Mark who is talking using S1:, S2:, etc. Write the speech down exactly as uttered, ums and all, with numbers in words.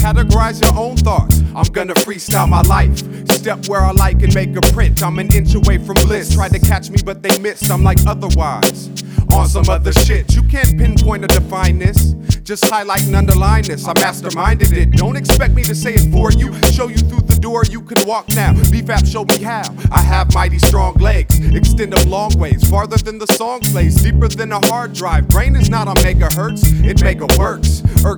S1: categorize your own thoughts. I'm gonna freestyle my life. Step where I like and make a print. I'm an inch away from bliss. Tried to catch me, but they missed. I'm like otherwise. On some other shit. You can't pinpoint or define this. Just highlight and underline this. I masterminded it. Don't expect me to say it for you. Show you through the door, you can walk now. B F A P showed me how. I have mighty strong legs. Extend them long ways. Farther than the song plays. Deeper than a hard drive. Brain is not on megahertz. It mega works.